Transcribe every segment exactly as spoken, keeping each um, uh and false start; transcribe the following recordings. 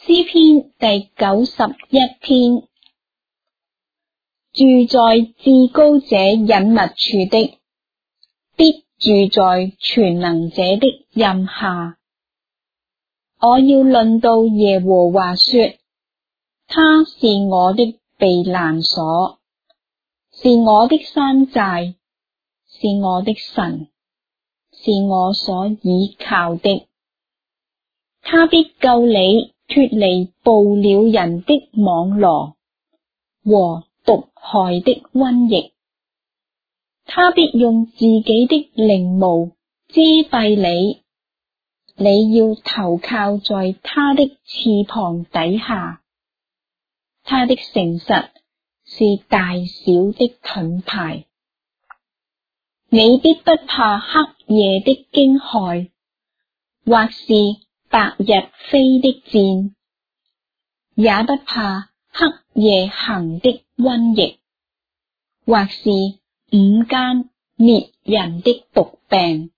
詩篇第九十一篇。住在至高者隱密處的，必住在全能者的蔭下。我要論到耶和華說，他是我的避難所，是我的山寨，是我的神，是我所倚靠的。他必救你脫離捕鳥人的網羅和毒害的瘟疫。他必用自己的翎毛遮蔽你，你要投靠在他的翅膀底下。他的誠實是大小的盾牌，你必不怕黑夜的驚駭，或是白日飛的箭，也不怕黑夜行的瘟疫，或是午間滅人的毒病。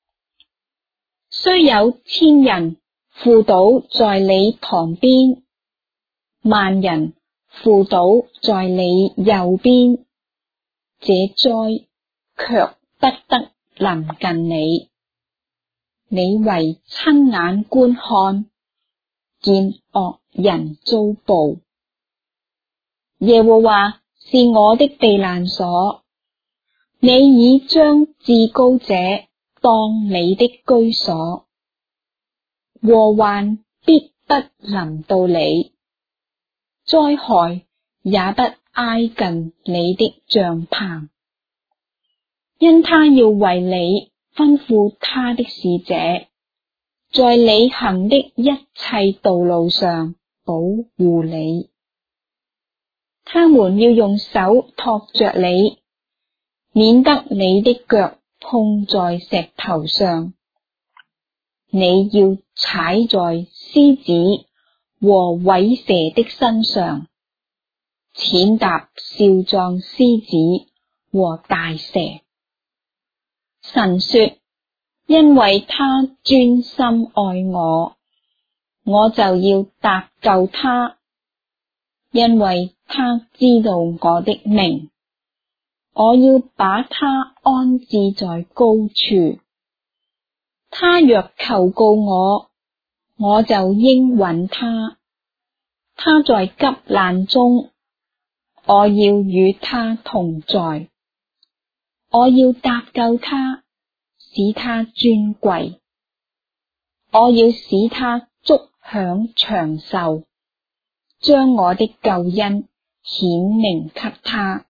雖有千人扶倒在你旁邊，萬人扶倒在你右邊，這災卻不得臨近你。你惟親眼觀看，見惡人遭報。耶和華是我的避難所，你已將至高者當你的居所，禍患必不臨到你，災害也不挨近你的帳棚，因他要為你吩咐他的使者，在你行的一切道路上保護你。他們要用手托着你，免得你的腳碰在石頭上。你要踩在獅子和虺蛇的身上，踐踏少壯獅子和大蛇。神說，因為他專心愛我，我就要搭救他，因為他知道我的名，我要把他安置在高處。他若求告我，我就應允他。他在急難中，我要與他同在。我要搭救他，使他尊貴。我要使他足享長壽，將我的救恩顯明給他。